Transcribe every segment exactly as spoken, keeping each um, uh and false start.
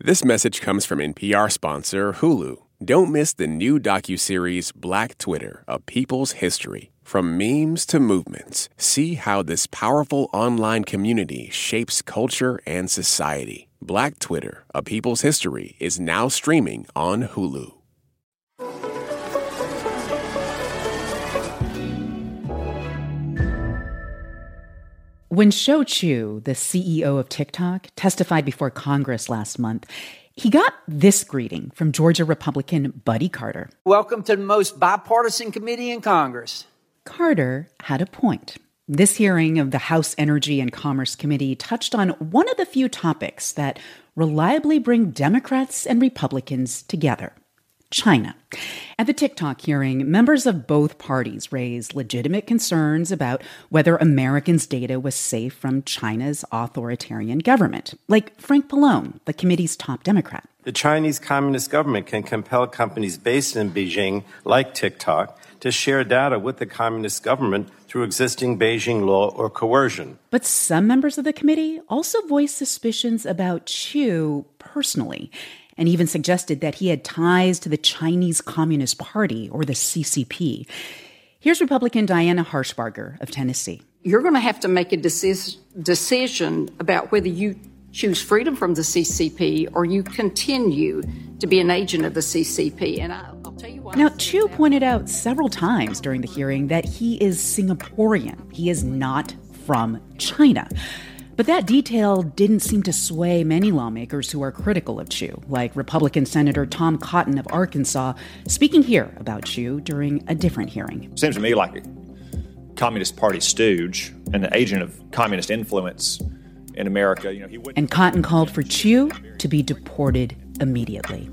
This message comes from N P R sponsor Hulu. Don't miss the new docuseries Black Twitter, A People's History. From memes to movements, see how this powerful online community shapes culture and society. Black Twitter, A People's History is now streaming on Hulu. When Shou Chew, the C E O of TikTok, testified before Congress last month, he got this greeting from Georgia Republican Buddy Carter. Welcome to the most bipartisan committee in Congress. Carter had a point. This hearing of the House Energy and Commerce Committee touched on one of the few topics that reliably bring Democrats and Republicans together: China. At the TikTok hearing, members of both parties raised legitimate concerns about whether Americans' data was safe from China's authoritarian government, like Frank Pallone, the committee's top Democrat. The Chinese Communist government can compel companies based in Beijing, like TikTok, to share data with the Communist government through existing Beijing law or coercion. But some members of the committee also voiced suspicions about Chew personally, and even suggested that he had ties to the Chinese Communist Party, or the C C P. Here's Republican Diana Harshbarger of Tennessee. You're going to have to make a decis- decision about whether you choose freedom from the C C P or you continue to be an agent of the C C P. And I, I'll tell you why. Now, Chew pointed out several times during the hearing that he is Singaporean. He is not from China. But that detail didn't seem to sway many lawmakers who are critical of Chew, like Republican Senator Tom Cotton of Arkansas, speaking here about Chew during a different hearing. Seems to me like a Communist Party stooge, an agent of communist influence in America. You know, he wouldn't... And Cotton called for Chew to be deported immediately.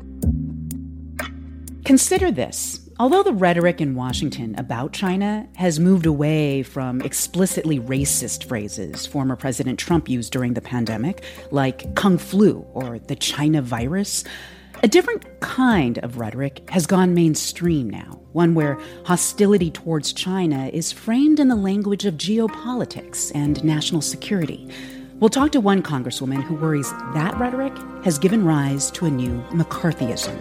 Consider this. Although the rhetoric in Washington about China has moved away from explicitly racist phrases former President Trump used during the pandemic, like Kung Flu or the China virus, a different kind of rhetoric has gone mainstream now, one where hostility towards China is framed in the language of geopolitics and national security. We'll talk to one congresswoman who worries that rhetoric has given rise to a new McCarthyism.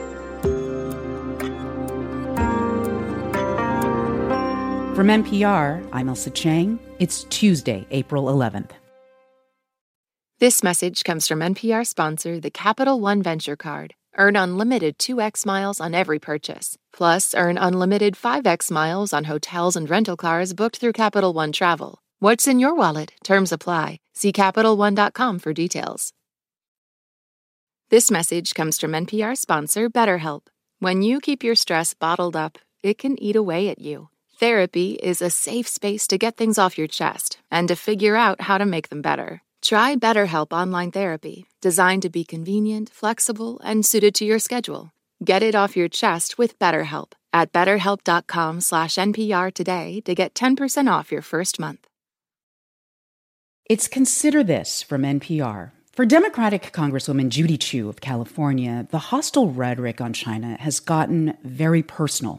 From N P R, I'm Ailsa Chang. It's Tuesday, April eleventh. This message comes from N P R sponsor, the Capital One Venture Card. Earn unlimited two x miles on every purchase. Plus, earn unlimited five x miles on hotels and rental cars booked through Capital One Travel. What's in your wallet? Terms apply. See Capital One dot com for details. This message comes from N P R sponsor, BetterHelp. When you keep your stress bottled up, it can eat away at you. Therapy is a safe space to get things off your chest and to figure out how to make them better. Try BetterHelp Online Therapy, designed to be convenient, flexible, and suited to your schedule. Get it off your chest with BetterHelp at betterhelp.com slash NPR today to get ten percent off your first month. It's Consider This from N P R. For Democratic Congresswoman Judy Chu of California, the hostile rhetoric on China has gotten very personal.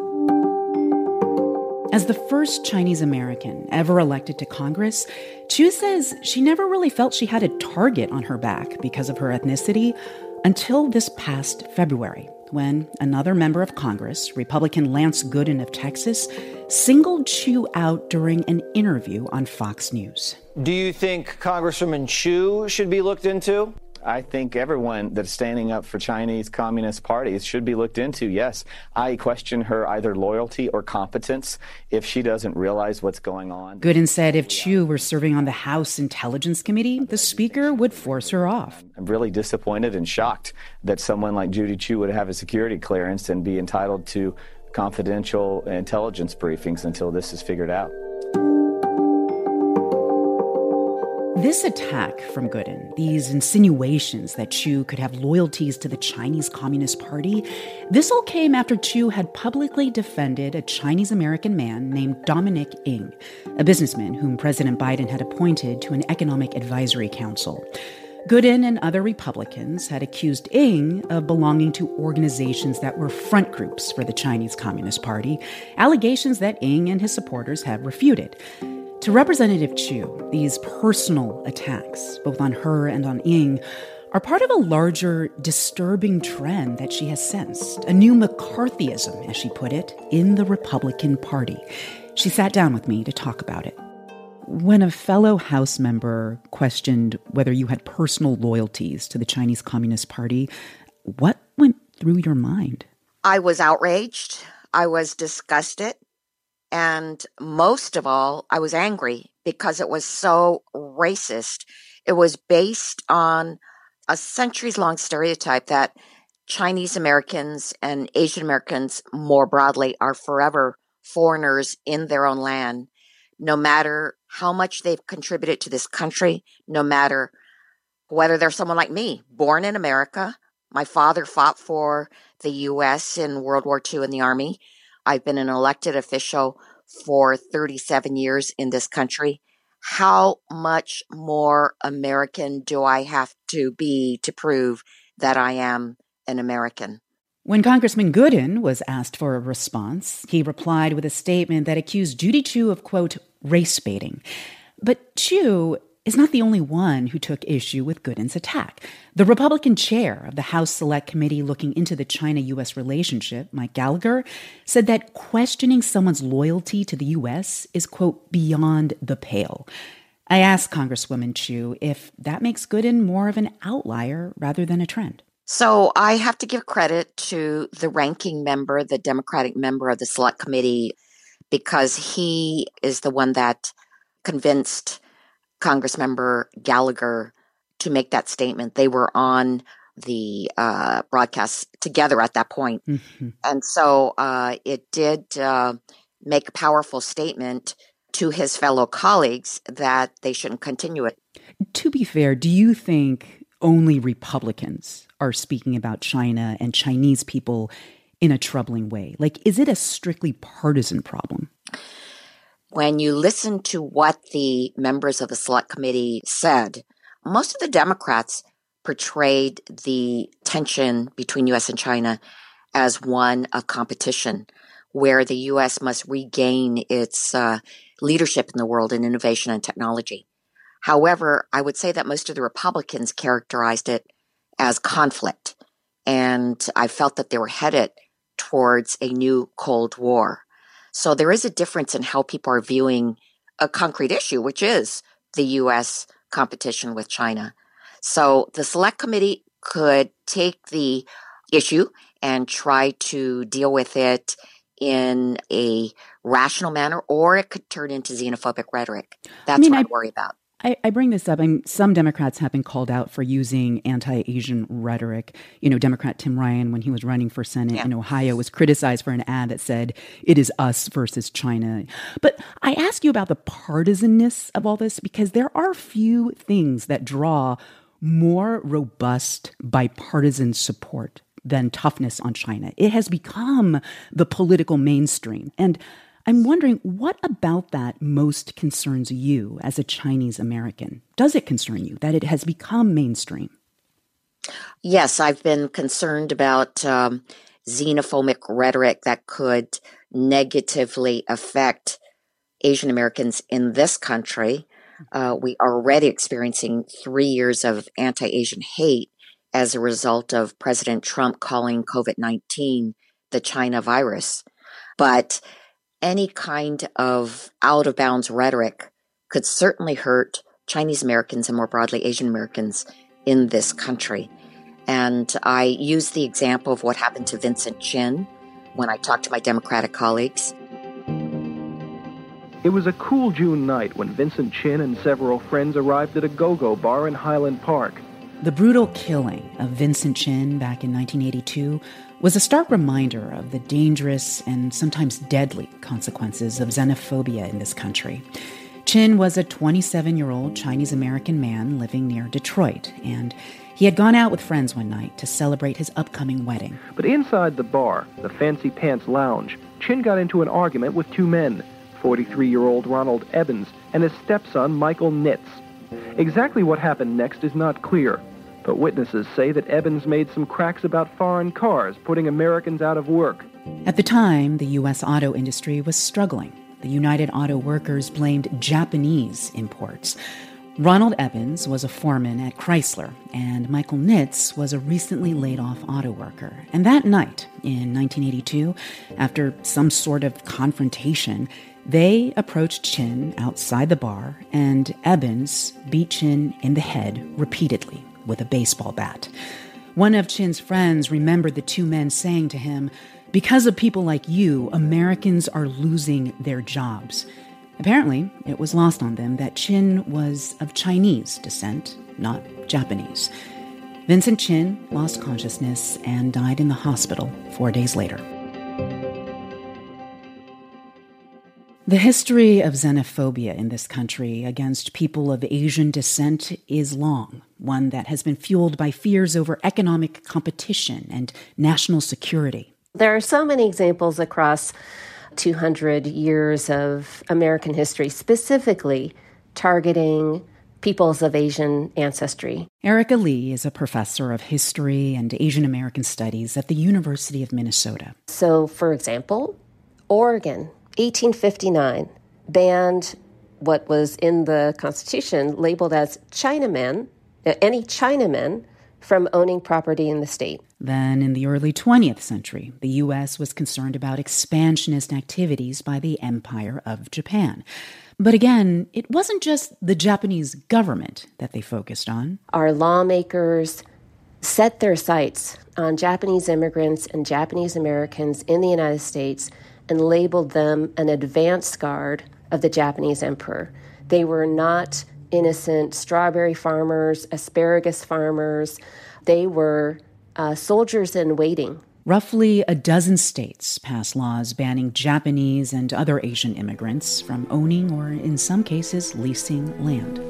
As the first Chinese American ever elected to Congress, Chu says she never really felt she had a target on her back because of her ethnicity until this past February, when another member of Congress, Republican Lance Gooden of Texas, singled Chu out during an interview on Fox News. Do you think Congresswoman Chu should be looked into? I think everyone that's standing up for Chinese Communist parties should be looked into, yes. I question her either loyalty or competence if she doesn't realize what's going on. Gooden said if Chu were serving on the House Intelligence Committee, the Speaker would force her off. I'm really disappointed and shocked that someone like Judy Chu would have a security clearance and be entitled to confidential intelligence briefings until this is figured out. This attack from Gooden, these insinuations that Chu could have loyalties to the Chinese Communist Party, this all came after Chu had publicly defended a Chinese-American man named Dominic Ng, a businessman whom President Biden had appointed to an economic advisory council. Gooden and other Republicans had accused Ng of belonging to organizations that were front groups for the Chinese Communist Party, allegations that Ng and his supporters have refuted. To Representative Chu, these personal attacks, both on her and on Ng, are part of a larger, disturbing trend that she has sensed, a new McCarthyism, as she put it, in the Republican Party. She sat down with me to talk about it. When a fellow House member questioned whether you had personal loyalties to the Chinese Communist Party, what went through your mind? I was outraged. I was disgusted. And most of all, I was angry because it was so racist. It was based on a centuries-long stereotype that Chinese Americans and Asian Americans more broadly are forever foreigners in their own land, no matter how much they've contributed to this country, no matter whether they're someone like me, born in America. My father fought for the U S in World War Two in the Army. I've been an elected official for thirty-seven years in this country. How much more American do I have to be to prove that I am an American? When Congressman Gooden was asked for a response, he replied with a statement that accused Judy Chu of, quote, race baiting. But Chu is not the only one who took issue with Gooden's attack. The Republican chair of the House Select Committee looking into the China-U S relationship, Mike Gallagher, said that questioning someone's loyalty to the U S is, quote, beyond the pale. I asked Congresswoman Chu if that makes Gooden more of an outlier rather than a trend. So I have to give credit to the ranking member, the Democratic member of the Select Committee, because he is the one that convinced Congressmember Gallagher to make that statement. They were on the uh, broadcast together at that point. Mm-hmm. And so uh, it did uh, make a powerful statement to his fellow colleagues that they shouldn't continue it. To be fair, do you think only Republicans are speaking about China and Chinese people in a troubling way? Like, is it a strictly partisan problem? When you listen to what the members of the Select Committee said, most of the Democrats portrayed the tension between U S and China as one of competition, where the U S must regain its uh, leadership in the world in innovation and technology. However, I would say that most of the Republicans characterized it as conflict, and I felt that they were headed towards a new Cold War. So there is a difference in how people are viewing a concrete issue, which is the U S competition with China. So the Select Committee could take the issue and try to deal with it in a rational manner, or it could turn into xenophobic rhetoric. That's I mean, what I, I worry about. I, I bring this up. I mean, some Democrats have been called out for using anti-Asian rhetoric. You know, Democrat Tim Ryan, when he was running for Senate yeah. in Ohio, was criticized for an ad that said, it is us versus China. But I ask you about the partisanness of all this, because there are few things that draw more robust bipartisan support than toughness on China. It has become the political mainstream. And I'm wondering, what about that most concerns you as a Chinese American? Does it concern you that it has become mainstream? Yes, I've been concerned about um, xenophobic rhetoric that could negatively affect Asian Americans in this country. Uh, we are already experiencing three years of anti-Asian hate as a result of President Trump calling COVID nineteen the China virus. But any kind of out-of-bounds rhetoric could certainly hurt Chinese Americans and more broadly Asian Americans in this country. And I use the example of what happened to Vincent Chin when I talked to my Democratic colleagues. It was a cool June night when Vincent Chin and several friends arrived at a go-go bar in Highland Park. The brutal killing of Vincent Chin back in nineteen eighty-two was a stark reminder of the dangerous and sometimes deadly consequences of xenophobia in this country. Chin was a twenty-seven-year-old Chinese-American man living near Detroit, and he had gone out with friends one night to celebrate his upcoming wedding. But inside the bar, the Fancy Pants Lounge, Chin got into an argument with two men, forty-three-year-old Ronald Ebbins and his stepson Michael Nitz. Exactly what happened next is not clear, but witnesses say that Ebbins made some cracks about foreign cars, putting Americans out of work. At the time, the U S auto industry was struggling. The United Auto Workers blamed Japanese imports. Ronald Evans was a foreman at Chrysler, and Michael Nitz was a recently laid-off auto worker. And that night, in nineteen eighty-two, after some sort of confrontation, they approached Chin outside the bar, and Evans beat Chin in the head repeatedly with a baseball bat. One of Chin's friends remembered the two men saying to him, "Because of people like you, Americans are losing their jobs." Apparently, it was lost on them that Chin was of Chinese descent, not Japanese. Vincent Chin lost consciousness and died in the hospital four days later. The history of xenophobia in this country against people of Asian descent is long, one that has been fueled by fears over economic competition and national security. There are so many examples across two hundred years of American history, specifically targeting peoples of Asian ancestry. Erica Lee is a professor of history and Asian American studies at the University of Minnesota. So, for example, Oregon, eighteen fifty-nine, banned what was in the Constitution labeled as Chinamen, any Chinamen, from owning property in the state. Then, in the early twentieth century, the U S was concerned about expansionist activities by the Empire of Japan. But again, it wasn't just the Japanese government that they focused on. Our lawmakers set their sights on Japanese immigrants and Japanese Americans in the United States and labeled them an advance guard of the Japanese emperor. They were not innocent strawberry farmers, asparagus farmers. They were uh, soldiers in waiting. Roughly a dozen states passed laws banning Japanese and other Asian immigrants from owning or, in some cases, leasing land.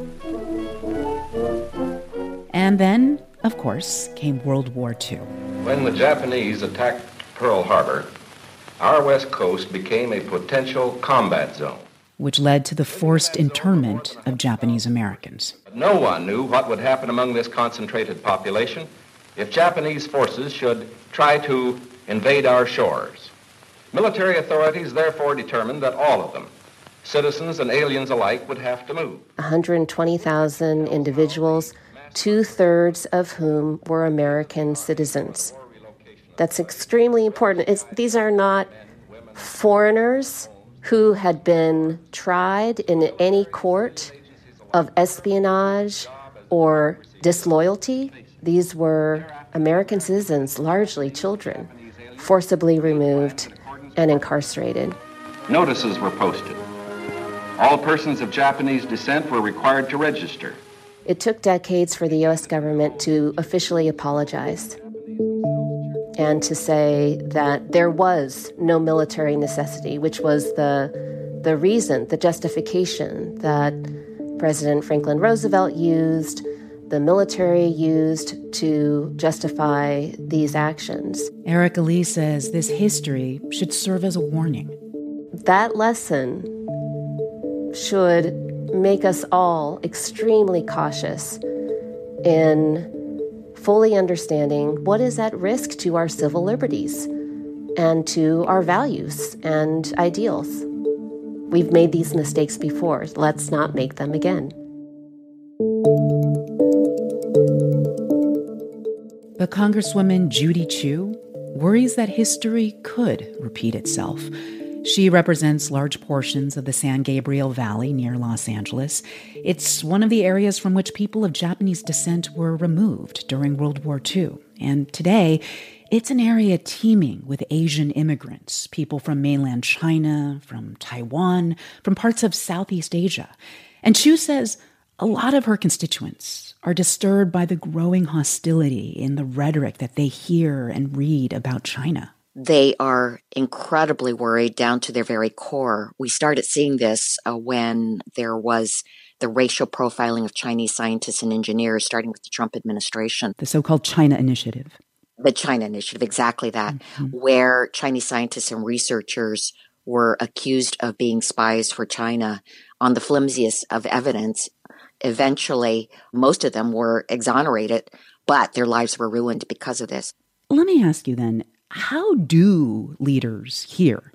And then, of course, came World War Two. When the Japanese attacked Pearl Harbor, our west coast became a potential combat zone, which led to the forced internment of Japanese Americans. No one knew what would happen among this concentrated population if Japanese forces should try to invade our shores. Military authorities therefore determined that all of them, citizens and aliens alike, would have to move. one hundred twenty thousand individuals, two-thirds of whom were American citizens. That's extremely important. It's, these are not foreigners who had been tried in any court of espionage or disloyalty. These were American citizens, largely children, forcibly removed and incarcerated. Notices were posted. All persons of Japanese descent were required to register. It took decades for the U S government to officially apologize and to say that there was no military necessity, which was the, the reason, the justification that President Franklin Roosevelt used, the military used to justify these actions. Erica Lee says this history should serve as a warning. That lesson should make us all extremely cautious in fully understanding what is at risk to our civil liberties and to our values and ideals. We've made these mistakes before. Let's not make them again. But Congresswoman Judy Chu worries that history could repeat itself. She represents large portions of the San Gabriel Valley near Los Angeles. It's one of the areas from which people of Japanese descent were removed during World War Two. And today, it's an area teeming with Asian immigrants, people from mainland China, from Taiwan, from parts of Southeast Asia. And Chu says a lot of her constituents are disturbed by the growing hostility in the rhetoric that they hear and read about China. They are incredibly worried down to their very core. We started seeing this uh, when there was the racial profiling of Chinese scientists and engineers, starting with the Trump administration. The so-called China Initiative. The China Initiative, exactly that, mm-hmm. where Chinese scientists and researchers were accused of being spies for China on the flimsiest of evidence. Eventually, most of them were exonerated, but their lives were ruined because of this. Let me ask you then, how do leaders here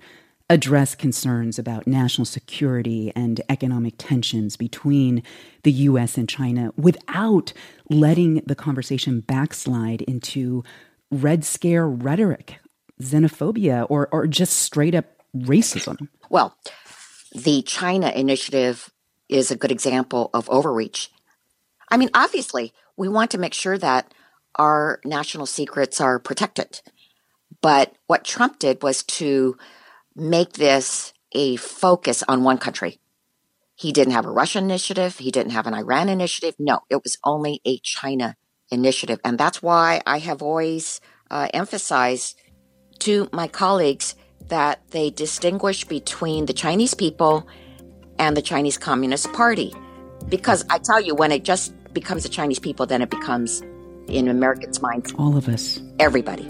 address concerns about national security and economic tensions between the U S and China without letting the conversation backslide into Red Scare rhetoric, xenophobia, or, or just straight up racism? Well, the China initiative is a good example of overreach. I mean, obviously, we want to make sure that our national secrets are protected. But what Trump did was to make this a focus on one country. He didn't have a Russian initiative. He didn't have an Iran initiative. No, it was only a China initiative. And that's why I have always uh, emphasized to my colleagues that they distinguish between the Chinese people and the Chinese Communist Party. Because I tell you, when it just becomes the Chinese people, then it becomes, in Americans' minds, all of us. Everybody.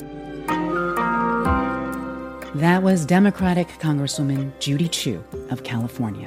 That was Democratic Congresswoman Judy Chu of California.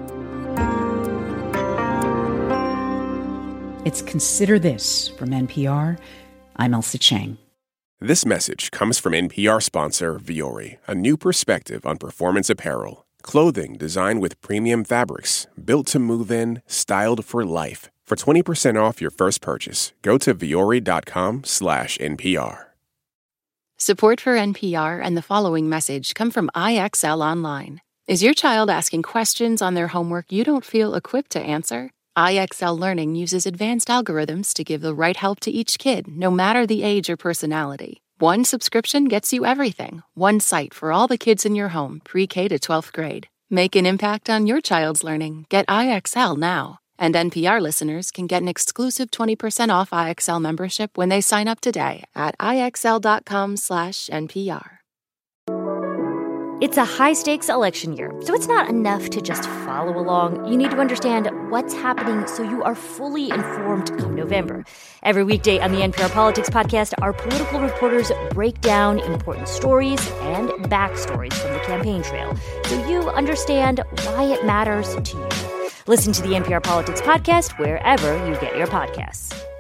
It's Consider This from N P R. I'm Ailsa Chang. This message comes from N P R sponsor Vuori, a new perspective on performance apparel. Clothing designed with premium fabrics, built to move in, styled for life. For twenty percent off your first purchase, go to vuori.com slash NPR. Support for N P R and the following message come from I X L Online. Is your child asking questions on their homework you don't feel equipped to answer? I X L Learning uses advanced algorithms to give the right help to each kid, no matter the age or personality. One subscription gets you everything. One site for all the kids in your home, pre-K to twelfth grade. Make an impact on your child's learning. Get I X L now. And N P R listeners can get an exclusive twenty percent off I X L membership when they sign up today at IXL.com slash NPR. It's a high-stakes election year, so it's not enough to just follow along. You need to understand what's happening so you are fully informed come November. Every weekday on the N P R Politics Podcast, our political reporters break down important stories and backstories from the campaign trail so you understand why it matters to you. Listen to the N P R Politics Podcast wherever you get your podcasts.